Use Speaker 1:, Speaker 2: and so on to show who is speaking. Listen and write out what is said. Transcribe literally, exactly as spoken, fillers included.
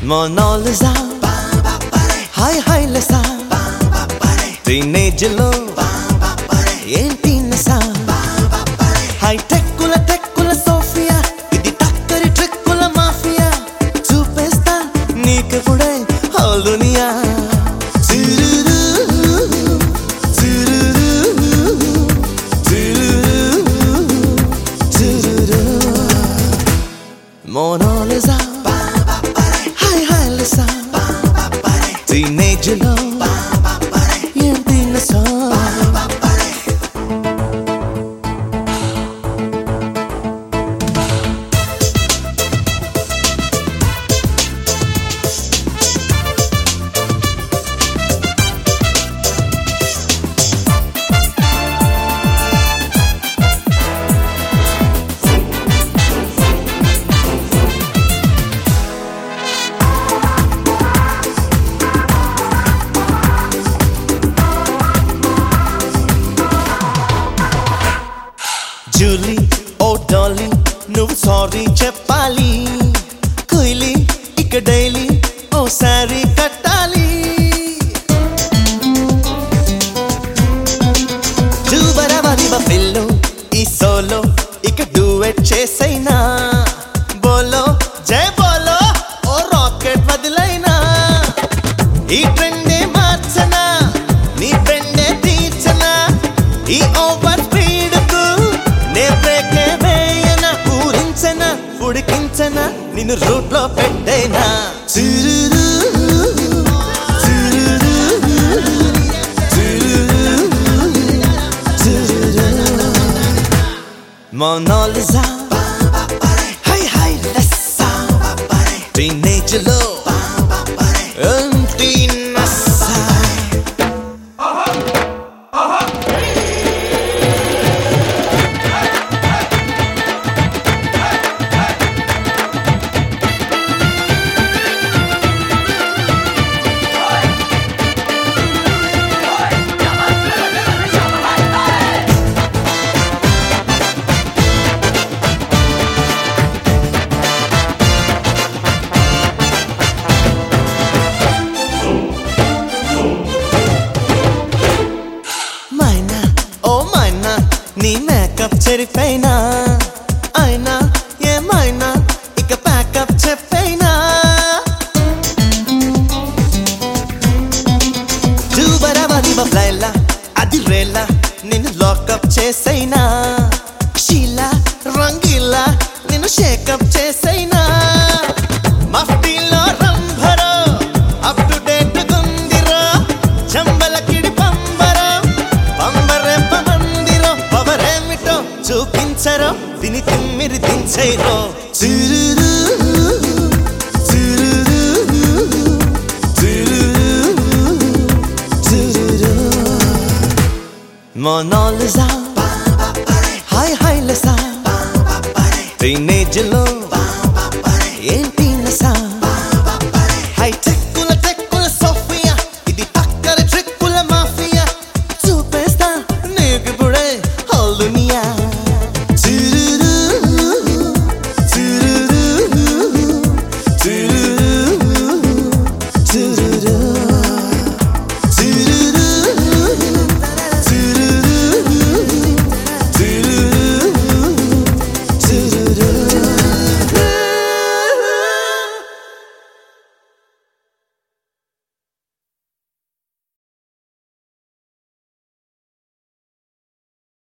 Speaker 1: Mona Lisa, hi hi Lisa, teenage lo, enti nasa, high tech kula tech kula Sophia, idi takkari trick kula mafia, chupesta neeke pude whole duniya. Mona Lisa, hi hi Lisa, teenage lo, enti nasa. Julie, oh Dolly, నువ్వు sorry చెప్పాలి. కుయిలి ఇక daily ఓ సారీ కట్టాలి. జూబరవరి buffalo ఈ solo ఇక duet చేసైనా. బోలో జై బోలో ఓ రాకెట్ వదిలైనా. ఈ ట్రెండే మార్చనా, నీ ఫ్రెండే తీర్చనా. ఈ ఓవర్ స్పీడ్ కు నే బ్రేకే వేయనా. ఊరించనా ఉడికించనా, నిన్ను రూట్ లో పెట్టేనా. Mona Lisa, hi hi Lisa, teenage lo, enti nasa. నీ మేకప్ చెరిపోయినా, అయినా ఏమైనా ఇక ప్యాకప్ చెప్పైనా. జూబరవరి బఫ్లైలా అది రేలా, నిన్ను లాకప్ చేసైనా. షీలా రంగీలా నిన్ను షేకప్ చేసైనా. మఫ్టీలో రంభరో అప్ టు డేట్ గుందిరో. చంబలకిడి పంబరో పంబరే పమందిరో. పవరేమిటో చూపించరో, తిని తిమ్మిరి దించైరో. Mona Lisa, hi hi Lisa, teenage lo.